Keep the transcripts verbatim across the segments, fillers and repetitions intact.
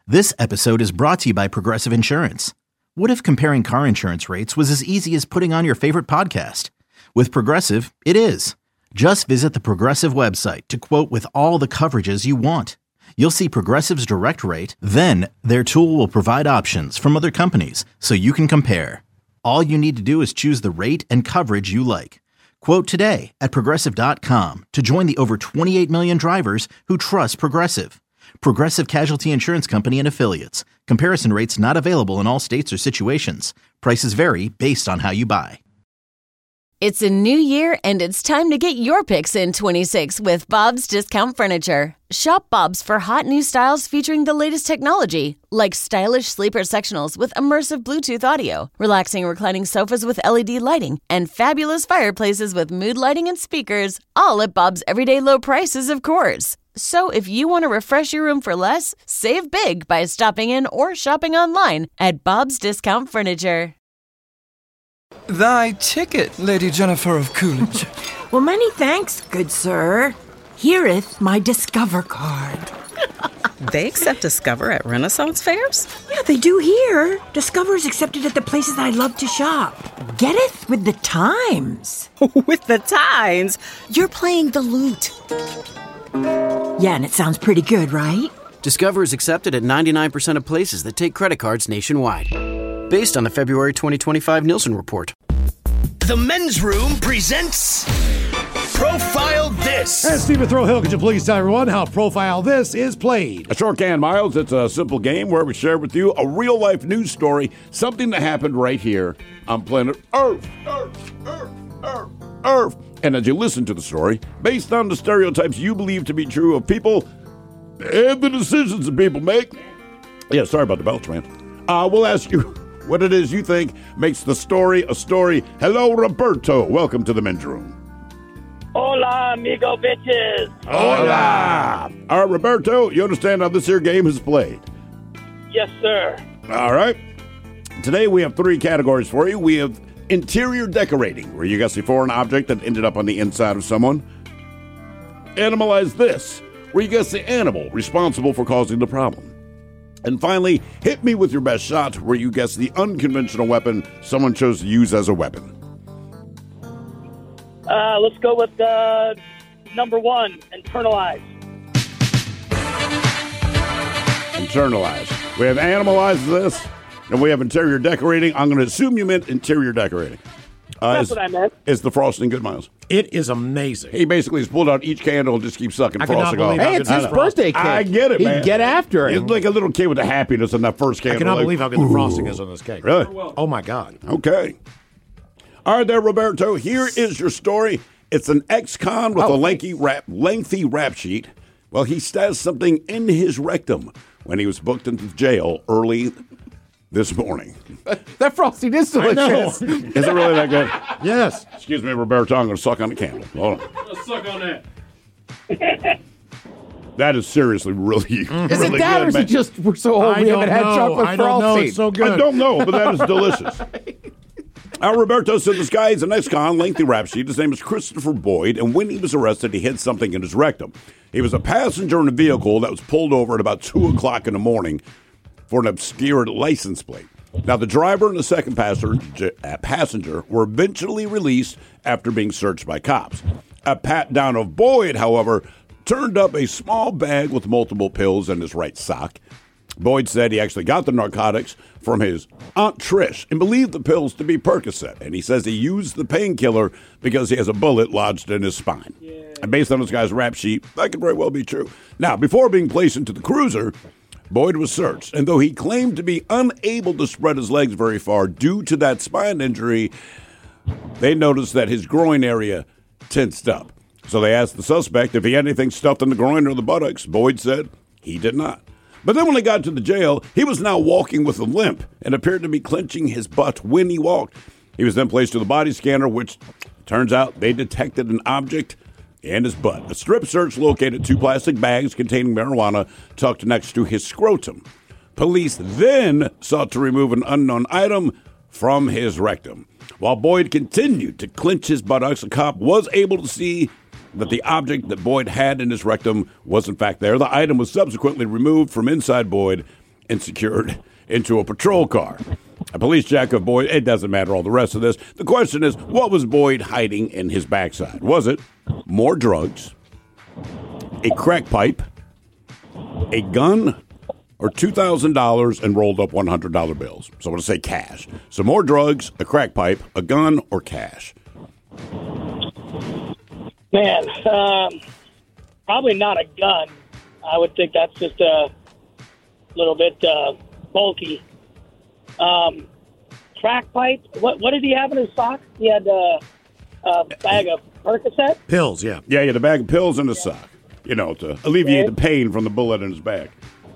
This episode is brought to you by Progressive Insurance. What if comparing car insurance rates was as easy as putting on your favorite podcast? With Progressive, it is. Just visit the Progressive website to quote with all the coverages you want. You'll see Progressive's direct rate, then their tool will provide options from other companies so you can compare. All you need to do is choose the rate and coverage you like. Quote today at progressive dot com to join the over twenty-eight million drivers who trust Progressive. Progressive Casualty Insurance Company and Affiliates. Comparison rates not available in all states or situations. Prices vary based on how you buy. It's a new year, and it's time to get your picks in twenty-six with Bob's Discount Furniture. Shop Bob's for hot new styles featuring the latest technology, like stylish sleeper sectionals with immersive Bluetooth audio, relaxing reclining sofas with L E D lighting, and fabulous fireplaces with mood lighting and speakers, all at Bob's everyday low prices, of course. So if you want to refresh your room for less, save big by stopping in or shopping online at Bob's Discount Furniture. Thy ticket, Lady Jennifer of Coolidge. Well, many thanks, good sir. Hereeth my Discover card. They accept Discover at Renaissance fairs? Yeah, they do here. Discover is accepted at the places I love to shop. Getteth with the times. With the times? You're playing the lute. Yeah, and it sounds pretty good, right? Discover is accepted at ninety-nine percent of places that take credit cards nationwide. Based on the February twenty twenty-five Nielsen report. The Men's Room presents Profile This. And Stephen Throwhill, could you please tell everyone how Profile This is played? I sure can, Miles. It's a simple game where we share with you a real-life news story, something that happened right here on planet Earth. Earth, Earth, Earth, Earth. And as you listen to the story, based on the stereotypes you believe to be true of people and the decisions that people make, yeah, sorry about the belch, man. Uh, we'll ask you what it is you think makes the story a story. Hello, Roberto. Welcome to the Men's Room. Hola, amigo bitches. Hola. All right, Roberto, you understand how this here game is played? Yes, sir. All right. Today we have three categories for you. We have interior decorating, where you guess a foreign object that ended up on the inside of someone. Animalize This, where you guess the animal responsible for causing the problem. And finally, Hit Me With Your Best Shot, where you guess the unconventional weapon someone chose to use as a weapon. Uh, let's go with uh, number one, internalize. Internalize. We have Animalize This, and we have interior decorating. I'm going to assume you meant interior decorating. Uh, That's is, what I meant. Is the frosting good, Miles? It is amazing. He basically has pulled out each candle and just keeps sucking I cannot frosting off. believe how Hey, good it's this his frost- birthday cake. I get it, He'd man. get after He's it. like a little kid with the happiness in that first I candle. cannot like, believe how good the frosting is on this cake. Really? Oh, my God. Okay. All right there, Roberto. Here is your story. It's an ex-con with Oh, a lengthy rap, lengthy rap sheet. Well, he stashed something in his rectum when he was booked into jail early this morning. That frosting is delicious. Is it really that good? Yes. Excuse me, Roberto. I'm going to suck on the candle. Hold on. Let's suck on that. That is seriously really, Is really it that, good, or is man. it just we're so old I we don't haven't had know. chocolate I don't know. frosting? It's so good. I don't know, but that is delicious. Our Roberto said this guy is an ex-con, lengthy rap sheet. His name is Christopher Boyd, and when he was arrested, he hid something in his rectum. He was a passenger in a vehicle that was pulled over at about two o'clock in the morning for an obscured license plate. Now, the driver and the second passenger, uh, passenger were eventually released after being searched by cops. A pat-down of Boyd, however, turned up a small bag with multiple pills in his right sock. Boyd said he actually got the narcotics from his Aunt Trish and believed the pills to be Percocet. And he says he used the painkiller because he has a bullet lodged in his spine. Yeah. And based on this guy's rap sheet, that could very well be true. Now, before being placed into the cruiser, Boyd was searched. And though he claimed to be unable to spread his legs very far due to that spine injury, they noticed that his groin area tensed up. So they asked the suspect if he had anything stuffed in the groin or the buttocks. Boyd said he did not. But then when they got to the jail, he was now walking with a limp and appeared to be clenching his butt when he walked. He was then placed to the body scanner, which turns out they detected an object in his butt. A strip search located two plastic bags containing marijuana tucked next to his scrotum. Police then sought to remove an unknown item from his rectum. While Boyd continued to clench his buttocks, a cop was able to see that the object that Boyd had in his rectum was in fact there. The item was subsequently removed from inside Boyd, and secured into a patrol car. A police check of Boyd, it doesn't matter all the rest of this. The question is, what was Boyd hiding in his backside? Was it more drugs, a crack pipe, a gun, or two thousand dollars and rolled up one hundred dollar bills? So I'm going to say cash. So more drugs, a crack pipe, a gun, or cash? Man, um, probably not a gun. I would think that's just a little bit uh, bulky. Um, crack pipe. What what did he have in his sock? He had uh, a bag of Percocet. Pills, yeah. Yeah, he had a bag of pills in his yeah. sock. You know, to alleviate okay. the pain from the bullet in his back.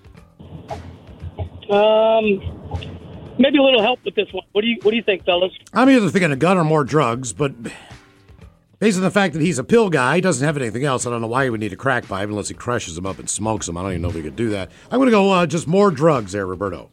Um, maybe a little help with this one. What do you What do you think, fellas? I'm either thinking a gun or more drugs, but based on the fact that he's a pill guy, he doesn't have anything else. I don't know why he would need a crack pipe unless he crushes them up and smokes them. I don't even know if he could do that. I'm going to go uh, just more drugs there, Roberto.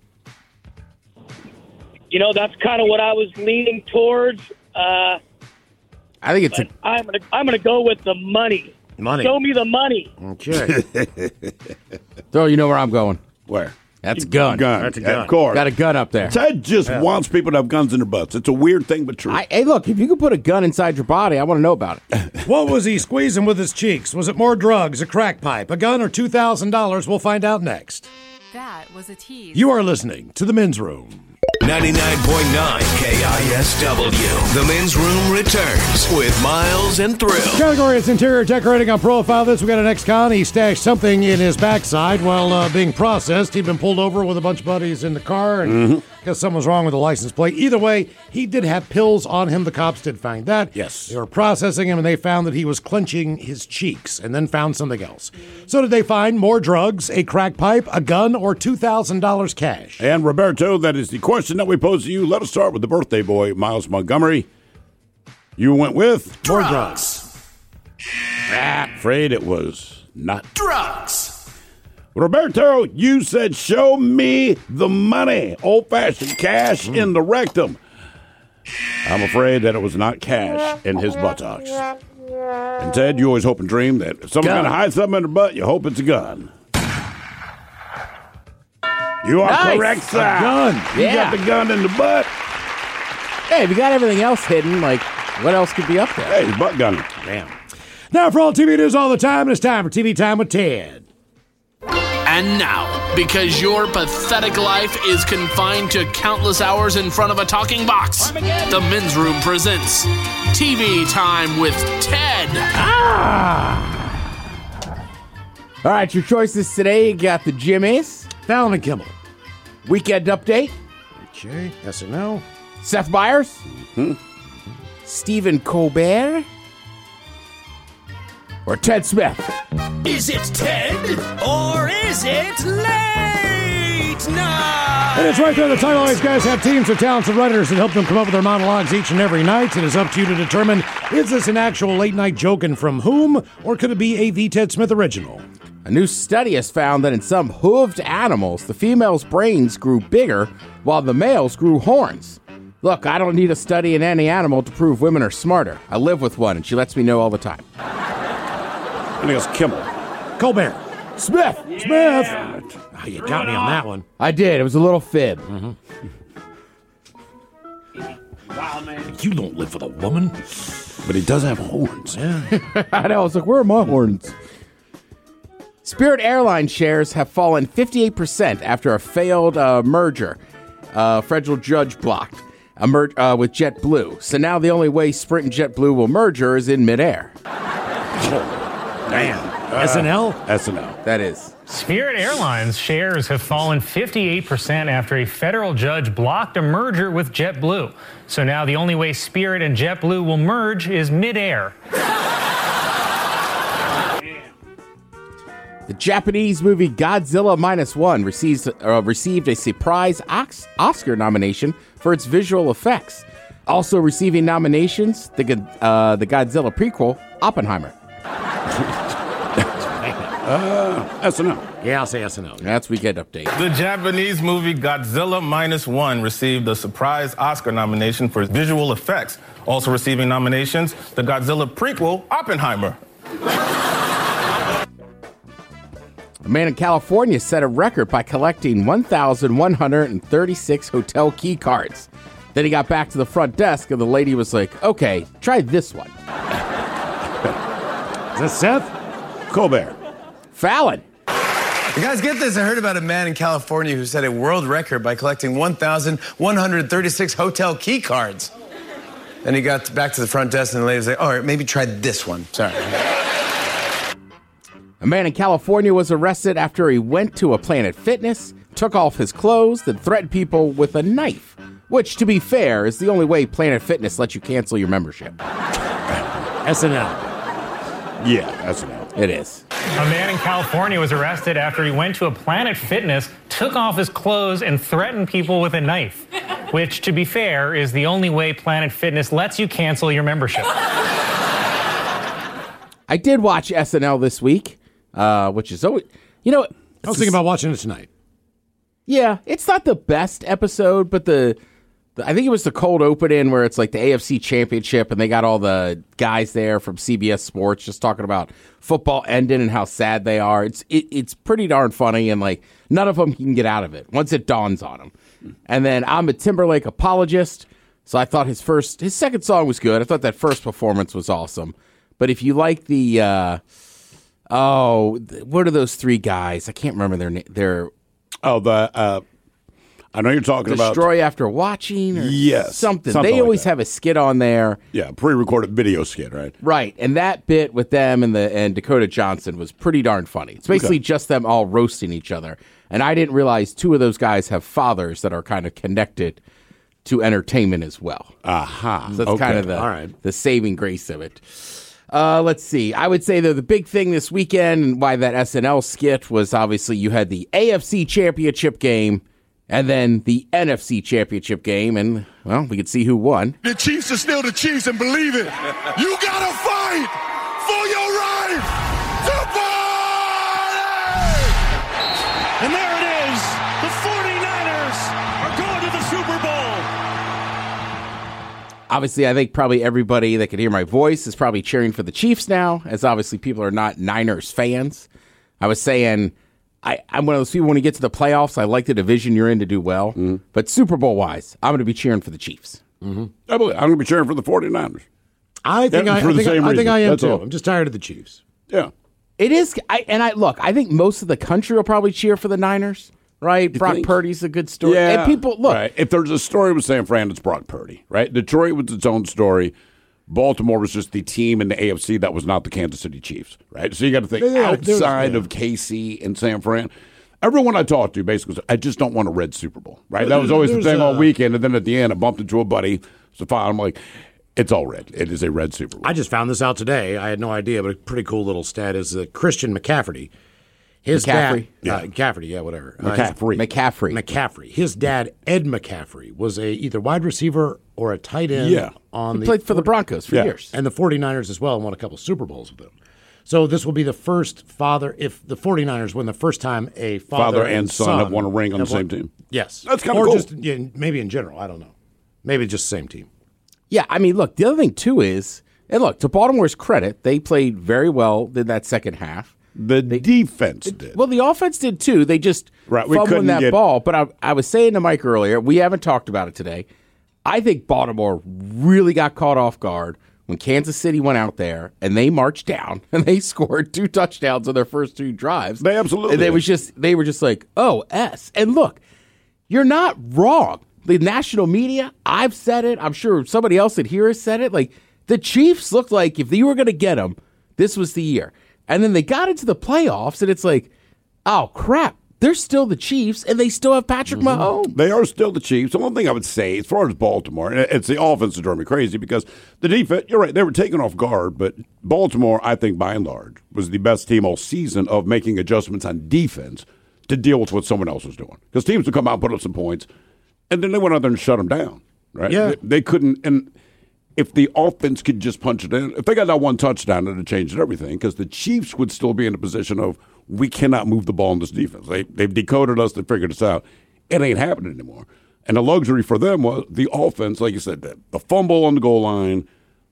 You know, that's kind of what I was leaning towards. Uh, I think it's. A- I'm gonna. I'm gonna go with the money. Money. Show me the money. Okay. So you know where I'm going. Where? That's a gun. gun. That's a gun. Of course. Got a gun up there. Ted just yeah. wants people to have guns in their butts. It's a weird thing, but true. I, hey, look, if you could put a gun inside your body, I want to know about it. What was he squeezing with his cheeks? Was it more drugs, a crack pipe, a gun, or two thousand dollars? We'll find out next. That was a tease. You are listening to The Men's Room. ninety-nine point nine K I S W. The Men's Room returns with Miles and Thrill. Category is interior decorating. On Profile This, we got an ex-con. He stashed something in his backside while uh, being processed. He'd been pulled over with a bunch of buddies in the car, and mm-hmm. guess something was wrong with the license plate. Either way, he did have pills on him. The cops did find that. Yes. They were processing him, and they found that he was clenching his cheeks, and then found something else. So did they find more drugs, a crack pipe, a gun, or two thousand dollars cash? And Roberto, that is the question that we pose to you. Let us start with the birthday boy, Miles Montgomery. You went with drugs. More drugs. Ah, afraid it was not drugs. Roberto, you said, show me the money. Old-fashioned cash in the rectum. I'm afraid that it was not cash in his buttocks. And Ted, you always hope and dream that if someone's going to hide something in their butt, you hope it's a gun. You are nice. correct, sir. A gun. You Yeah. got the gun in the butt. Hey, if you got everything else hidden, like, what else could be up there? Hey, he's butt gunning. Damn. Now for all T V news all the time, it's time for T V Time with Ted. And now, because your pathetic life is confined to countless hours in front of a talking box, the Men's Room presents T V Time with Ted. Ah! All right, your choices today. You got the Jimmys. Fallon and Kimmel. Weekend Update. Okay, yes or no? Seth Meyers. Mm-hmm. Stephen Colbert. Or Ted Smith. Is it Ted or is it late night? And it's right there. The title. These guys have teams of talented writers that help them come up with their monologues each and every night. It is up to you to determine, is this an actual late night joke and from whom, or could it be a The Ted Smith original? A new study has found that in some hooved animals, the female's brains grew bigger while the male's grew horns. Look, I don't need a study in any animal to prove women are smarter. I live with one, and she lets me know all the time. I think it's Kimmel. Colbert. Smith. Yeah. Smith. Oh, you got me on that one. I did. It was a little fib. Mm-hmm. Wow, man. You don't live with a woman. But he does have horns. Yeah. I know. I was like, where are my horns? Spirit Airlines shares have fallen fifty-eight percent after a failed uh, merger. Uh, federal judge blocked a mer- uh, with JetBlue. So now the only way Sprint and JetBlue will merger is in midair. Oh, damn. Uh, S N L? S N L. That is. Spirit Airlines shares have fallen fifty-eight percent after a federal judge blocked a merger with JetBlue. So now the only way Spirit and JetBlue will merge is midair. The Japanese movie Godzilla Minus One receives, uh, received a surprise Ox- Oscar nomination for its visual effects. Also receiving nominations, the uh, the Godzilla prequel, Oppenheimer. uh, S N L. Yeah, I'll say S N L. That's Weekend Update. The Japanese movie Godzilla Minus One received a surprise Oscar nomination for visual effects. Also receiving nominations, the Godzilla prequel, Oppenheimer. A man in California set a record by collecting one thousand one hundred thirty-six hotel key cards. Then he got back to the front desk, and the lady was like, okay, try this one. Is that Seth? Colbert. Fallon. You guys get this? I heard about a man in California who set a world record by collecting one thousand one hundred thirty-six hotel key cards. Then he got back to the front desk, and the lady was like, all right, maybe try this one. Sorry. A man in California was arrested after he went to a Planet Fitness, took off his clothes, then threatened people with a knife. Which, to be fair, is the only way Planet Fitness lets you cancel your membership. S N L. Yeah, S N L. It is. A man in California was arrested after he went to a Planet Fitness, took off his clothes, and threatened people with a knife. Which, to be fair, is the only way Planet Fitness lets you cancel your membership. I did watch S N L this week, uh, which is always, you know. I was thinking about watching it tonight. Yeah, it's not the best episode, but the, the I think it was the cold open-in where it's like the A F C Championship, and they got all the guys there from C B S Sports just talking about football ending and how sad they are. It's it, it's pretty darn funny, and like none of them can get out of it once it dawns on them. And then I'm a Timberlake apologist, so I thought his first, his second song was good. I thought that first performance was awesome. But if you like the, uh, oh, what are those three guys? I can't remember their name. Their oh, the uh, I know you're talking Destroy about Destroy After Watching. Or yes, something. something they like always that. have a skit on there. Yeah, pre-recorded video skit, right? Right, and that bit with them and the and Dakota Johnson was pretty darn funny. It's basically Okay. just them all roasting each other. And I didn't realize two of those guys have fathers that are kind of connected to entertainment as well. Aha. So that's Okay. kind of the, All right. the saving grace of it. Uh, let's see. I would say that the big thing this weekend and why that S N L skit was obviously you had the A F C Championship game and then the N F C Championship game. And, well, we could see who won. The Chiefs are still the Chiefs, and believe it, you gotta fight for your right to party! And there it is. The forty-niners are going to the Super Bowl. Obviously, I think probably everybody that could hear my voice is probably cheering for the Chiefs now, as obviously people are not Niners fans. I was saying I, I'm one of those people when you get to the playoffs, I like the division you're in to do well. Mm-hmm. But Super Bowl-wise, I'm going to be cheering for the Chiefs. Mm-hmm. I believe, I'm going to be cheering for the forty-niners. I think, Yeah, I, for I, the think, same I, I think reason. I am That's too. all. I'm just tired of the Chiefs. Yeah. It is, I, and I look, I think most of the country will probably cheer for the Niners, right? You Brock think? Purdy's a good story. Yeah. And people, look. Right. If there's a story with San Fran, it's Brock Purdy, right? Detroit was its own story. Baltimore was just the team in the A F C that was not the Kansas City Chiefs, right? So you got to think Yeah, there's- outside yeah. of K C and San Fran. Everyone I talked to basically said, I just don't want a red Super Bowl, right? That was always the There's thing all a- weekend. And then at the end, I bumped into a buddy. So fine, I'm like, it's all red. It is a red Super Bowl. I just found this out today. I had no idea, but a pretty cool little stat is that Christian McCaffrey, his McCaffrey? dad, uh, McCaffrey, yeah, whatever, Uh, his- McCaffrey. McCaffrey. McCaffrey. His dad, Ed McCaffrey, was a either wide receiver or a tight end. Yeah. on He the played for the Broncos for Yeah. years. and the forty-niners as well, and won a couple Super Bowls with them. So this will be the first father, if the forty-niners win the first time a father, Father and son have won a ring on have the same won- team. Yes. That's kinda Or cool. just yeah, maybe in general, I don't know. Maybe just the same team. Yeah, I mean, look, the other thing, too, is, and look, to Baltimore's credit, they played very well in that second half. The defense did. Well, the offense did, too. They just Right, we fumbling couldn't that get- ball. But I, I was saying to Mike earlier, we haven't talked about it today. I think Baltimore really got caught off guard when Kansas City went out there and they marched down and they scored two touchdowns on their first two drives. They absolutely And they did. was just they were just like, oh, S. And look, you're not wrong. The national media, I've said it. I'm sure somebody else that here has said it. Like, the Chiefs looked like if you were going to get them, this was the year. And then they got into the playoffs, and it's like, oh, crap. They're still the Chiefs, and they still have Patrick Mahomes. They are still the Chiefs. The one thing I would say, as far as Baltimore, and it's the offense that drove me crazy because the defense, you're right, they were taken off guard, but Baltimore, I think, by and large, was the best team all season of making adjustments on defense to deal with what someone else was doing. Because teams would come out and put up some points, and then they went out there and shut them down, right? Yeah. They, they couldn't, and if the offense could just punch it in, if they got that one touchdown, it would have changed everything because the Chiefs would still be in a position of, we cannot move the ball in this defense. They, they've decoded us. They figured us out. It ain't happening anymore. And the luxury for them was the offense, like you said, the, the fumble on the goal line,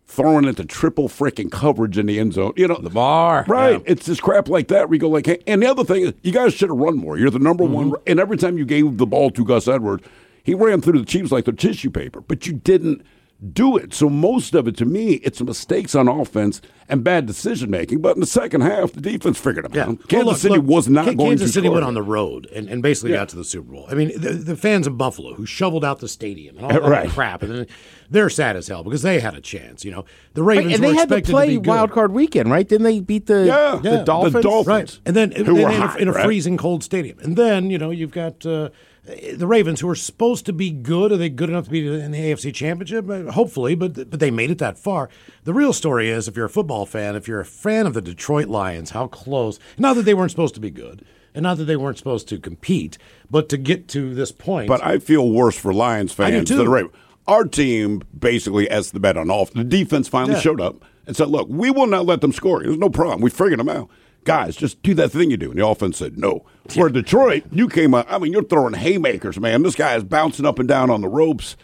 throwing into triple freaking coverage in the end zone. You know, Lamar. Right. Yeah. It's just crap like that where you go like, hey. And the other thing is, you guys should have run more. You're the number Mm-hmm. one. And every time you gave the ball to Gus Edwards, he ran through the Chiefs like they're tissue paper. But you didn't do it. So most of it, to me, it's mistakes on offense and bad decision-making. But in the second half, the defense figured them Yeah. out. Kansas Well, look, City look, was not Kansas going to Kansas City score. went on the road and, and basically Yeah. got to the Super Bowl. I mean, the, the fans of Buffalo who shoveled out the stadium and all that Right. crap, and then they're sad as hell because they had a chance. You know, the Ravens Right, and were they had to expected play be good. wild card weekend, right? Didn't they beat the, Yeah. the, Yeah, the Dolphins? Dolphins. Right, and then Who and were in, hot, a, in a right? freezing cold stadium, and then you know you've got uh, the Ravens who are supposed to be good. Are they good enough to be in the A F C Championship? Uh, Hopefully, but but they made it that far. The real story is, if you're a football fan, if you're a fan of the Detroit Lions, how close? Not that they weren't supposed to be good, and not that they weren't supposed to compete, but to get to this point. But I feel worse for Lions I do fans too. than the Ravens. Our team basically, as the bet on off, the defense finally Yeah. showed up and said, look, we will not let them score. There's no problem. We figured them out. Guys, just do that thing you do. And the offense said no. For Detroit, you came out. I mean, you're throwing haymakers, man. This guy is bouncing up and down on the ropes.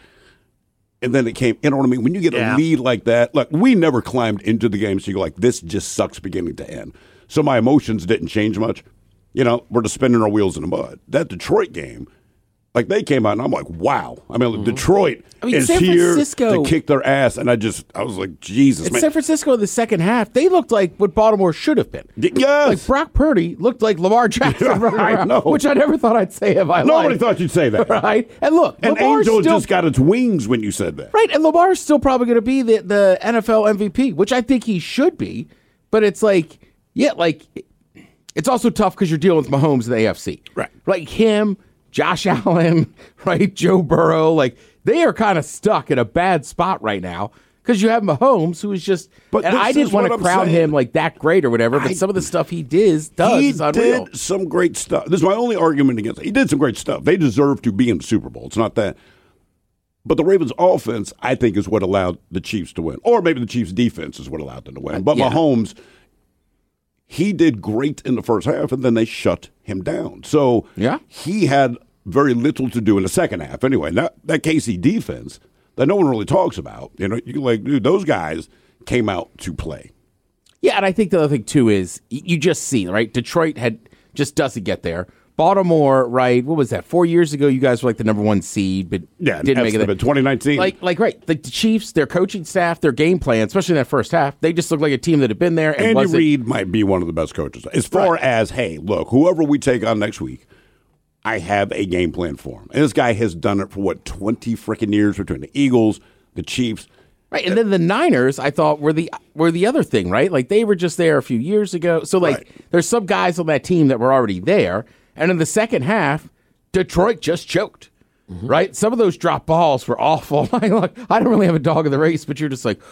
And then it came, you know what I mean? When you get Yeah. a lead like that, look, we never climbed into the game. So you're like, this just sucks beginning to end. So my emotions didn't change much. You know, we're just spinning our wheels in the mud. That Detroit game, like they came out and I'm like, wow. I mean, Mm-hmm. Detroit I mean, is San here Francisco- to kick their ass. And I just, I was like, Jesus, In man. San Francisco in the second half, they looked like what Baltimore should have been. Yes. Like Brock Purdy looked like Lamar Jackson Yeah, running I around, know. which I never thought I'd say in my Nobody life. thought you'd say that. Right? And look, And Lamar's Angel still, just got its wings when you said that. right, and Lamar's still probably going to be the, the N F L M V P, which I think he should be. But it's like, yeah, like, it's also tough because you're dealing with Mahomes in the A F C. Right. Like him, Josh Allen, right, Joe Burrow, like, they are kind of stuck in a bad spot right now because you have Mahomes, who is just. But and this I didn't is want what to I'm crown saying. him like that great or whatever, but I- some of the stuff he does does He is unreal. did some great stuff. This is my only argument against it. He did some great stuff. They deserve to be in the Super Bowl. It's not that. But the Ravens' offense, I think, is what allowed the Chiefs to win. Or maybe the Chiefs' defense is what allowed them to win. But Yeah. Mahomes, he did great in the first half, and then they shut him down. So Yeah. he had very little to do in the second half. Anyway, that, that K C defense that no one really talks about, you know, you're like, dude, those guys came out to play. Yeah, and I think the other thing too is y- you just see, right? Detroit had just doesn't get there. Baltimore, right? What was that? Four years ago, you guys were like the number one seed, but Yeah, didn't make it. in twenty nineteen. Like, like, right? Like the Chiefs, their coaching staff, their game plan, especially in that first half, they just looked like a team that had been there and Andy wasn't. Reid might be one of the best coaches. As far Right. as, hey, look, whoever we take on next week, I have a game plan for him. And this guy has done it for, what, twenty freaking years between the Eagles, the Chiefs. Right, and then the Niners, I thought were the were the other thing, right? Like they were just there a few years ago. So like, Right. there's some guys on that team that were already there, and in the second half, Detroit just choked. Right, some of those drop balls were awful. Like, look, I don't really have a dog in the race, but you're just like,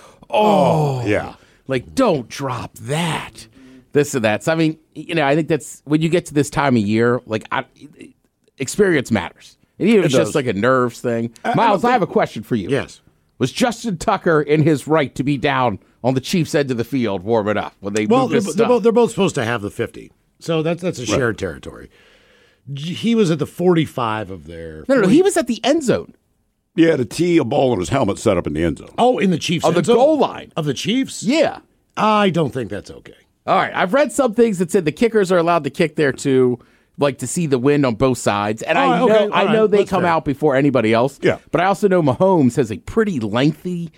oh, yeah, like don't drop that, this and that. So I mean, you know, I think that's when you get to this time of year, like I, experience matters. And even if It it's just does. like a nerves thing. I- I Miles, don't I have a think- question for you. Yes. Was Justin Tucker in his right to be down on the Chiefs' end of the field warming up when they Well, moved they're, his they're stuff? both, they're both supposed to have the fifty, so that's that's a shared territory. G- He was at the forty-five of their. no, no, no, he was at the end zone. Yeah, the tee a ball on his helmet set up in the end zone. Oh, in the Chiefs On the end zone? goal line. of the Chiefs. Yeah. I don't think that's okay. All right. I've read some things that said the kickers are allowed to kick there too, like to see the wind on both sides. And All I right, know okay, all I know right, they that's come fair. out before anybody else. Yeah. But I also know Mahomes has a pretty lengthy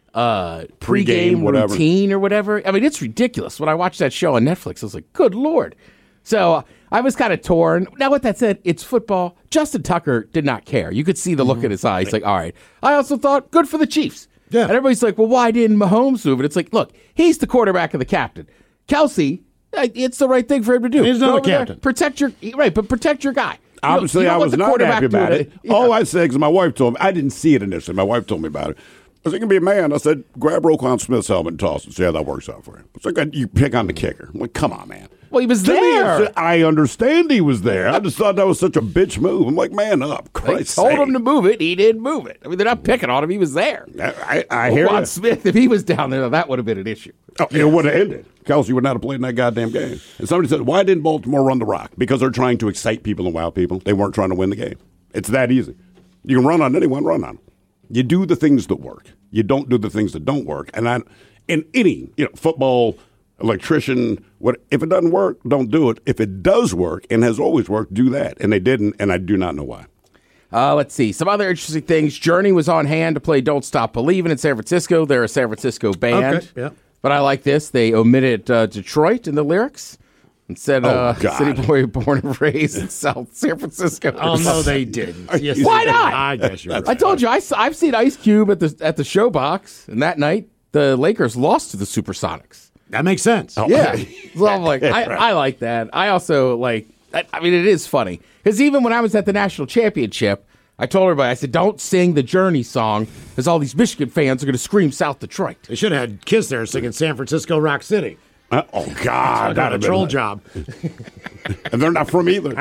uh Pre-game, pregame whatever. routine or whatever. I mean, it's ridiculous. When I watched that show on Netflix, I was like, good Lord. So uh, I was kind of torn. Now, with that said, it's football. Justin Tucker did not care. You could see the look in his eyes. Like, all right. I also thought, good for the Chiefs. Yeah. And everybody's like, well, why didn't Mahomes move it? It's like, look, he's the quarterback of the captain. Kelsey, uh, it's the right thing for him to do. He's Go not a over there, captain. Protect your right, but protect your guy. You don't- Obviously, you don't I want was the not quarterback happy about doing it. Yeah. All I said, because my wife told me, I didn't see it initially. My wife told me about it. I was like, you can be a man. I said, grab Roquan Smith's helmet and toss it. See how that works out for him. It's like, you pick on the kicker. I'm like, come on, man. Well, he was To me, there. it's- I understand he was there. I just thought that was such a bitch move. I'm like, man up. They Christ told sake. him to move it. He didn't move it. I mean, they're not picking on him. He was there. I, I hear Roquan you. Smith, if he was down there, that would have been an issue. Oh, it would have ended. Kelsey would not have played in that goddamn game. And somebody said, why didn't Baltimore run the rock? Because they're trying to excite people and wow people. They weren't trying to win the game. It's that easy. You can run on anyone, run on them. You do the things that work. You don't do the things that don't work. And I, in any, you know, football, electrician, what if it doesn't work, don't do it. If it does work and has always worked, do that. And they didn't, and I do not know why. Uh, let's see. Some other interesting things. Journey was on hand to play Don't Stop Believin' in San Francisco. They're a San Francisco band. Okay, yeah. But I like this. They omitted uh, Detroit in the lyrics and said Oh, uh, God. city boy born and raised in South San Francisco. Oh, no, they didn't. Yes, Why they did. not? I guess you're right. I told you, I, I've seen Ice Cube at the at the Showbox, and that night, the Lakers lost to the Supersonics. That makes sense. Yeah. So I'm like, I, I like that. I also like, I, I mean, it is funny. Because even when I was at the national championship, I told everybody, I said, don't sing the Journey song, because all these Michigan fans are going to scream South Detroit. They should have had Kiss there singing San Francisco Rock City. Uh, oh, God. Not a that'd troll have been job. And they're not from either.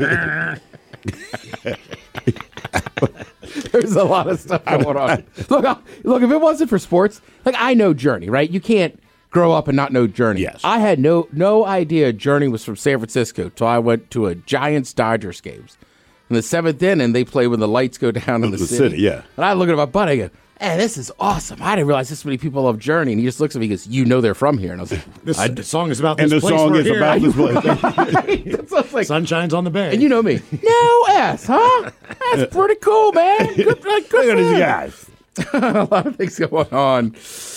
There's a lot of stuff going on. Look, I- look, if it wasn't for sports, like I know Journey, right? You can't grow up and not know Journey. Yes. I had no no idea Journey was from San Francisco till I went to a Giants Dodgers games. In the seventh inning, they play when the lights go down in the, The city. city, yeah. And I look at my buddy, I go, hey, this is awesome. I didn't realize this many people love Journey. And he just looks at me and goes, you know they're from here. And I was like, This I, the song is about And this the place song we're is here. about this place. That's what I was like, Sun shines on the bay. and you know me. No S, huh? That's pretty cool, man. Good, like, good Look at for these him. guys. A lot of things going on.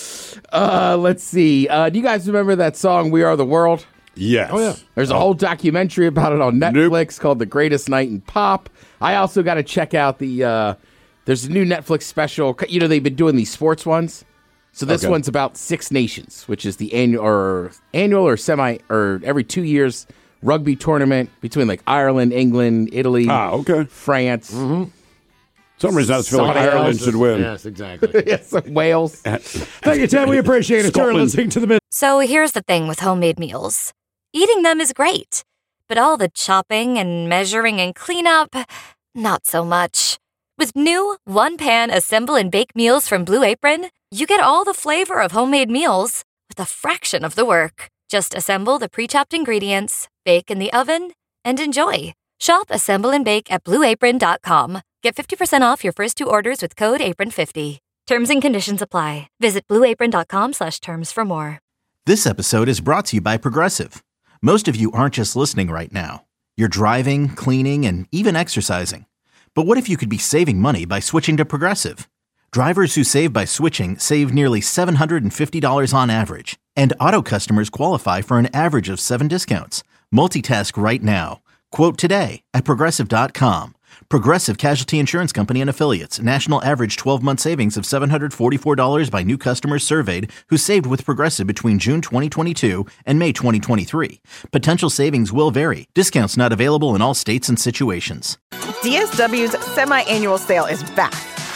Uh, let's see. Uh, do you guys remember that song, We Are the World? Yes. Oh, yeah. There's a whole documentary about it on Netflix called The Greatest Night in Pop. I also got to check out the, uh, there's a new Netflix special. You know, they've been doing these sports ones. So this Okay. one's about Six Nations, which is the annual or annual or semi or every two years rugby tournament between like Ireland, England, Italy, Ah, okay. France. Mm-hmm. For some reason I just feel like Somebody Ireland else. should win. Yes, exactly. Yes, Wales. Thank you, Ted. We appreciate it. You're Scotland. listening to the Mid. So here's the thing with homemade meals. Eating them is great, but all the chopping and measuring and cleanup, not so much. With new one-pan assemble and bake meals from Blue Apron, you get all the flavor of homemade meals with a fraction of the work. Just assemble the pre-chopped ingredients, bake in the oven, and enjoy. Shop Assemble and Bake at blue apron dot com. Get fifty percent off your first two orders with code apron fifty. Terms and conditions apply. Visit blue apron dot com slash terms for more. This episode is brought to you by Progressive. Most of you aren't just listening right now. You're driving, cleaning, and even exercising. But what if you could be saving money by switching to Progressive? Drivers who save by switching save nearly seven hundred fifty dollars on average. And auto customers qualify for an average of seven discounts. Multitask right now. Quote today at Progressive dot com. Progressive Casualty Insurance Company and Affiliates. National average twelve-month savings of seven hundred forty-four dollars by new customers surveyed who saved with Progressive between June twenty twenty-two and May twenty twenty-three. Potential savings will vary. Discounts not available in all states and situations. D S W's semi-annual sale is back.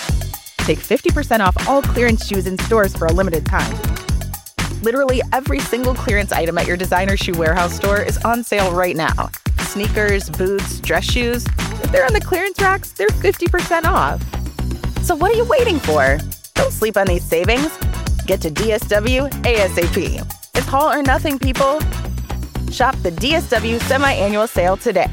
Take fifty percent off all clearance shoes in stores for a limited time. Literally every single clearance item at your designer shoe warehouse store is on sale right now. Sneakers, boots, dress shoes. If they're on the clearance racks, they're fifty percent off. So what are you waiting for? Don't sleep on these savings. Get to D S W ASAP. It's haul or nothing, people. Shop the D S W semi-annual sale today.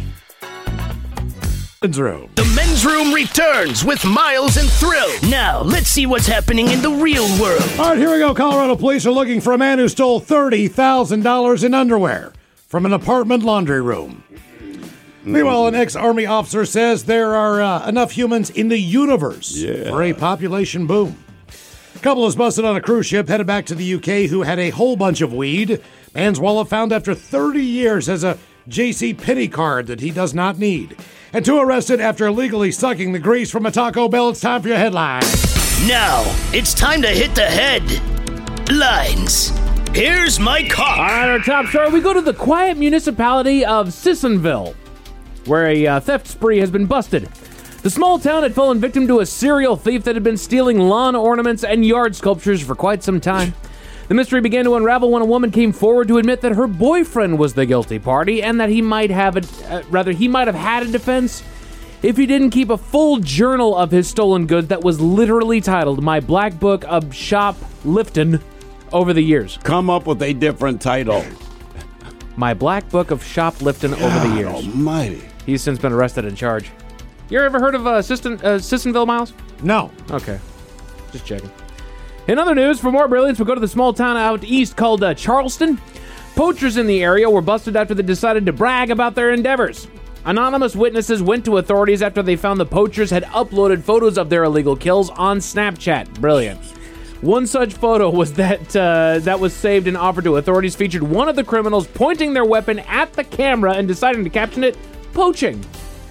Men's Room. The Men's Room returns with Miles and Thrill. Now, let's see what's happening in the real world. All right, here we go. Colorado police are looking for a man who stole thirty thousand dollars in underwear from an apartment laundry room. Meanwhile, an ex-Army officer says there are uh, enough humans in the universe Yeah. for a population boom. A couple is busted on a cruise ship headed back to the U K who had a whole bunch of weed. Man's wallet found after thirty years has a J C Penney card that he does not need. And two arrested after illegally sucking the grease from a Taco Bell. It's time for your headline. Now, it's time to hit the head lines. Here's my cop. All right, our top story. We go to the quiet municipality of Sissonville, where a uh, theft spree has been busted. The small town had fallen victim to a serial thief that had been stealing lawn ornaments and yard sculptures for quite some time. The mystery began to unravel when a woman came forward to admit that her boyfriend was the guilty party and that he might have a, uh, rather he might have had a defense if he didn't keep a full journal of his stolen goods that was literally titled "My Black Book of Shoplifting" over the years. Come up with a different title. My Black Book of Shoplifting over the years. Almighty. He's since been arrested and charged. You ever heard of uh, Sisson, uh, Sissonville, Miles? No. Okay. Just checking. In other news, for more brilliance, we'll go to the small town out east called uh, Charleston. Poachers in the area were busted after they decided to brag about their endeavors. Anonymous witnesses went to authorities after they found the poachers had uploaded photos of their illegal kills on Snapchat. Brilliant. One such photo was that uh, that was saved and offered to authorities, featured one of the criminals pointing their weapon at the camera and deciding to caption it, poaching.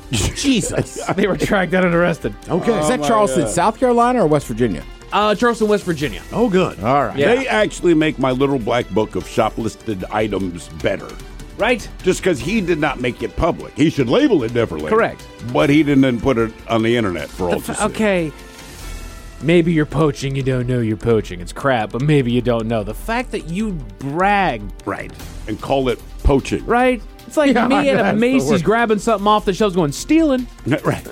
Jesus. They were tracked down and arrested. Okay. Is that Charleston, South Carolina, or West Virginia? Uh, Charleston, West Virginia. Oh, good. All right. Yeah. They actually make my little black book of shoplifted items better. Right? Just because he did not make it public. He should label it differently. Correct. But he didn't then put it on the internet for all to see. Okay. Maybe you're poaching, you don't know you're poaching. It's crap, but maybe you don't know. The fact that you brag. Right. And call it poaching. Right? It's like Yeah, me at a that's the Macy's word. grabbing something off the shelves going, stealing. Right.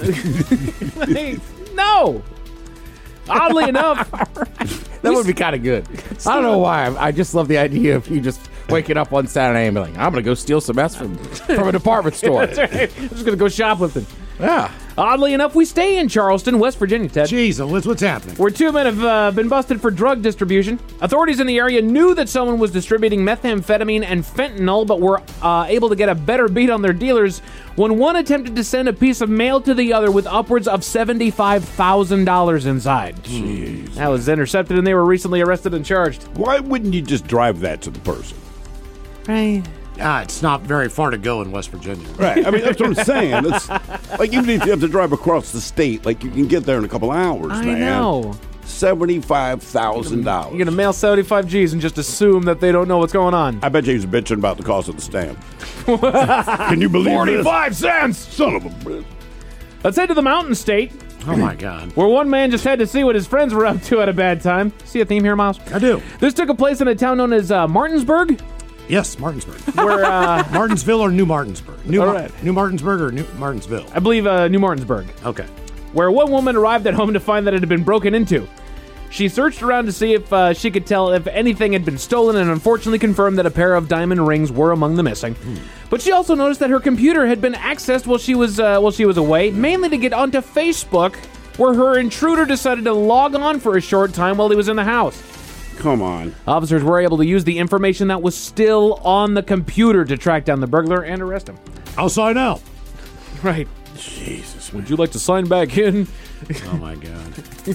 Like, no. Oddly enough. That would be kind of good. I don't know why. I I just love the idea of you just waking up on Saturday and be like, I'm going to go steal some mess from, from a department store. That's right. I'm just going to go shoplifting. Yeah. Oddly enough, we stay in Charleston, West Virginia, Ted. Jeez, what's, what's happening? Where two men have uh, been busted for drug distribution. Authorities in the area knew that someone was distributing methamphetamine and fentanyl, but were uh, able to get a better beat on their dealers when one attempted to send a piece of mail to the other with upwards of seventy-five thousand dollars inside. Jeez. That was intercepted, and they were recently arrested and charged. Why wouldn't you just drive that to the person? Right. Ah, it's not very far to go in West Virginia. Right. I mean, that's what I'm saying. That's, like, even if you have to drive across the state, like, you can get there in a couple hours, I man. know. seventy-five thousand dollars. You're going to mail seventy-five G's and just assume that they don't know what's going on. I bet you he's bitching about the cost of the stamp. Can you believe forty-five this? cents! Son of a bitch. Let's head to the Mountain State. Oh, my God. Where one man just had to see what his friends were up to at a bad time. See a theme here, Miles? I do. This took a place in a town known as uh, Martinsburg. Yes, Martinsburg. Where, uh... Martinsville or New Martinsburg? New, All Mar- right. New Martinsburg or New Martinsville? I believe uh, New Martinsburg. Okay. Where one woman arrived at home to find that it had been broken into. She searched around to see if uh, she could tell if anything had been stolen and unfortunately confirmed that a pair of diamond rings were among the missing. Hmm. But she also noticed that her computer had been accessed while she was uh, while she was away, mainly to get onto Facebook, where her intruder decided to log on for a short time while he was in the house. Come on. Officers were able to use the information that was still on the computer to track down the burglar and arrest him. I'll sign out. Right. Jesus. Would you like to sign back in? Oh, my God.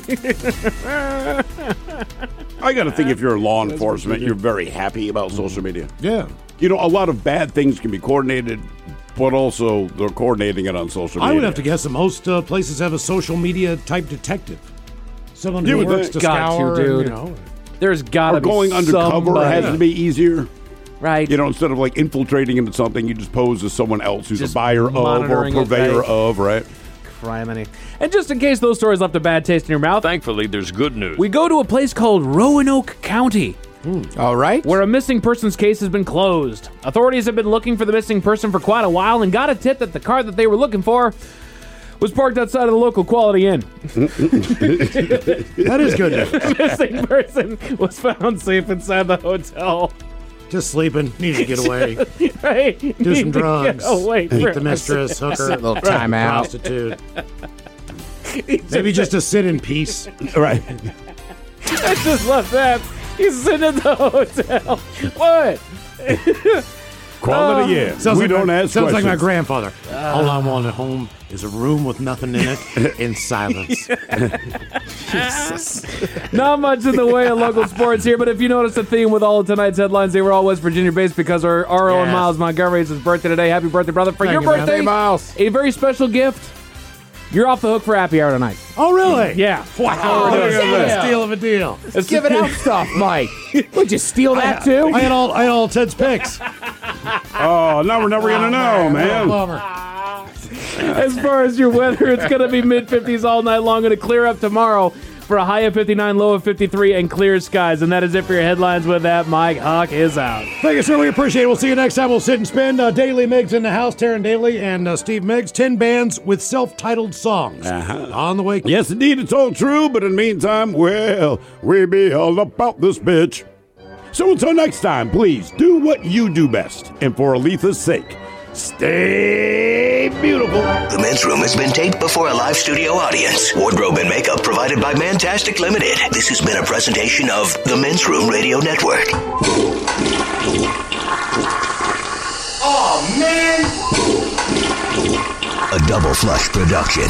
I got to think if you're law enforcement, you're very happy about social media. Yeah. You know, a lot of bad things can be coordinated, but also they're coordinating it on social media. I would have to guess that most uh, places have a social media type detective. Someone You who would works think. to Got scour, to, dude. you know. There's gotta Or be going undercover somebody. has to be easier. Right. You know, instead of like infiltrating into something, you just pose as someone else who's Just a buyer of or monitoring it, purveyor right? of, right? Criminy. And just in case those stories left a bad taste in your mouth, Thankfully, there's good news. we go to a place called Roanoke County, All right. where a missing persons case has been closed. Authorities have been looking for the missing person for quite a while and got a tip that the car that they were looking for was parked outside of the local Quality Inn. That is good news. The missing person was found safe inside the hotel. Just sleeping. Need to get away. Right? Do some drugs. Oh, wait. Meet the mistress, hooker, A little time out. prostitute. Maybe just to sit in peace. Right. I just love that. He's sitting at the hotel. What? Quality, Oh. yeah. Sounds we like don't my, ask Sounds questions. like my grandfather. All I want at home is a room with nothing in it in silence. Not much in the way of local sports here, but if you notice a theme with all of tonight's headlines, they were all West Virginia based because our, our own Yes. Miles Montgomery is his birthday today. Happy birthday, brother. For Thank your you, man. birthday, Hey, Miles. a very special gift. You're off the hook for happy hour tonight. Oh, really? Yeah. Wow. Oh, That's yeah. a steal of a deal. Let's Give it out stuff, Mike. Would you steal that too? I had all, I had all Ted's picks. Oh, now we're never going to know, man. Bummer. As far as your weather, it's going to be mid fifties all night long. Going to clear up tomorrow for a high of fifty-nine, low of fifty-three, and clear skies. And that is it for your headlines. With that, Mike Hawk is out. Thank you, sir. We appreciate it. We'll see you next time. We'll sit and spin. Uh, Daily Miggs in the house. Taryn Daly and uh, Steve Miggs. Ten bands with self-titled songs. Uh-huh. On the way. Yes, indeed, it's all true, but in the meantime, well, we be all about this bitch. So until next time, please do what you do best. And for Aletha's sake, stay beautiful. The Men's Room has been taped before a live studio audience. Wardrobe and makeup provided by Mantastic Limited. This has been a presentation of the Men's Room Radio Network. Oh, man! A Double Flush production.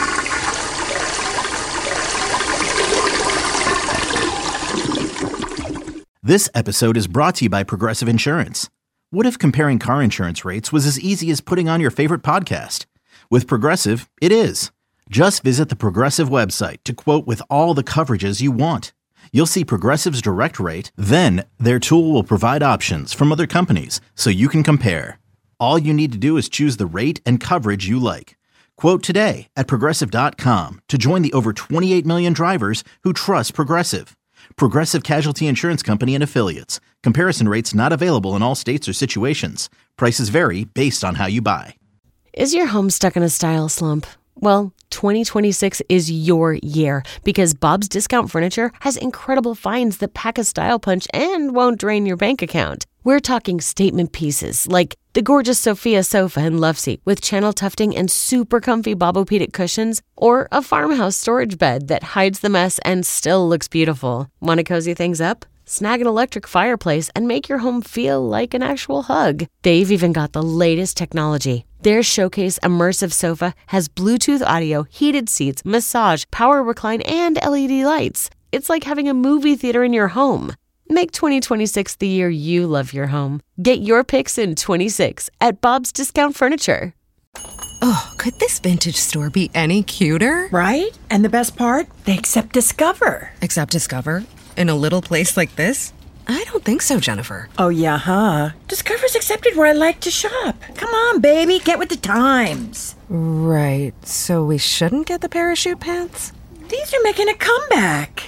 This episode is brought to you by Progressive Insurance. What if comparing car insurance rates was as easy as putting on your favorite podcast? With Progressive, it is. Just visit the Progressive website to quote with all the coverages you want. You'll see Progressive's direct rate, then their tool will provide options from other companies so you can compare. All you need to do is choose the rate and coverage you like. Quote today at Progressive dot com to join the over twenty-eight million drivers who trust Progressive. Progressive Casualty Insurance Company and Affiliates. Comparison rates not available in all states or situations. Prices vary based on how you buy. Is your home stuck in a style slump? Well, twenty twenty-six is your year because Bob's Discount Furniture has incredible finds that pack a style punch and won't drain your bank account. We're talking statement pieces like the gorgeous Sophia sofa and love seat with channel tufting and super comfy Bobopedic cushions, or a farmhouse storage bed that hides the mess and still looks beautiful. Want to cozy things up? Snag an electric fireplace and make your home feel like an actual hug. They've even got the latest technology. Their Showcase Immersive Sofa has Bluetooth audio, heated seats, massage, power recline, and L E D lights. It's like having a movie theater in your home. Make twenty twenty-six the year you love your home. Get your picks in twenty-six at Bob's Discount Furniture. Oh, could this vintage store be any cuter? Right? And the best part? They accept Discover. Accept Discover? In a little place like this? I don't think so, Jennifer. Oh, yeah, huh? Discover's accepted where I like to shop. Come on, baby, get with the times. Right, so we shouldn't get the parachute pants? These are making a comeback.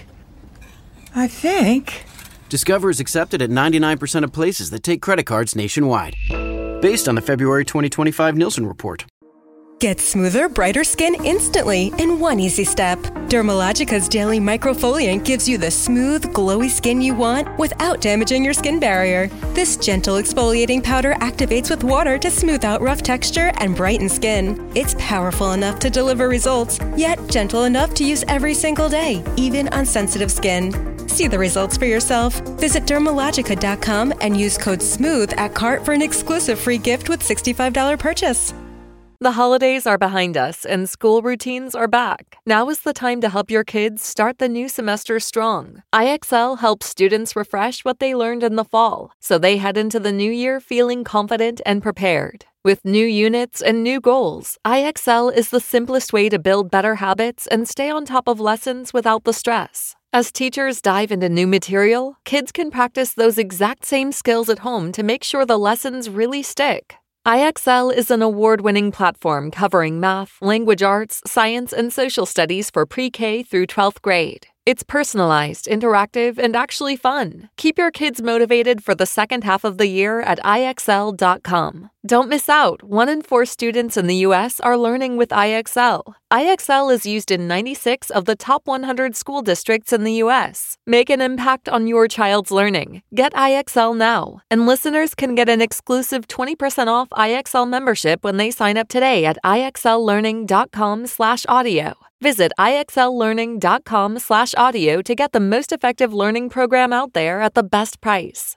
I think. Discover is accepted at ninety-nine percent of places that take credit cards nationwide. Based on the February twenty twenty-five Nielsen report. Get smoother, brighter skin instantly in one easy step. Dermalogica's Daily Microfoliant gives you the smooth, glowy skin you want without damaging your skin barrier. This gentle exfoliating powder activates with water to smooth out rough texture and brighten skin. It's powerful enough to deliver results, yet gentle enough to use every single day, even on sensitive skin. See the results for yourself. Visit Dermalogica dot com and use code SMOOTH at cart for an exclusive free gift with sixty-five dollars purchase. The holidays are behind us and school routines are back. Now is the time to help your kids start the new semester strong. I X L helps students refresh what they learned in the fall, so they head into the new year feeling confident and prepared. With new units and new goals, I X L is the simplest way to build better habits and stay on top of lessons without the stress. As teachers dive into new material, kids can practice those exact same skills at home to make sure the lessons really stick. I X L is an award-winning platform covering math, language arts, science, and social studies for pre-K through twelfth grade. It's personalized, interactive, and actually fun. Keep your kids motivated for the second half of the year at I X L dot com. Don't miss out. One in four students in the U S are learning with I X L. I X L is used in ninety-six of the top one hundred school districts in the U S. Make an impact on your child's learning. Get I X L now. And listeners can get an exclusive twenty percent off I X L membership when they sign up today at I X L learning dot com slash audio. Visit I X L learning dot com slash audio to get the most effective learning program out there at the best price.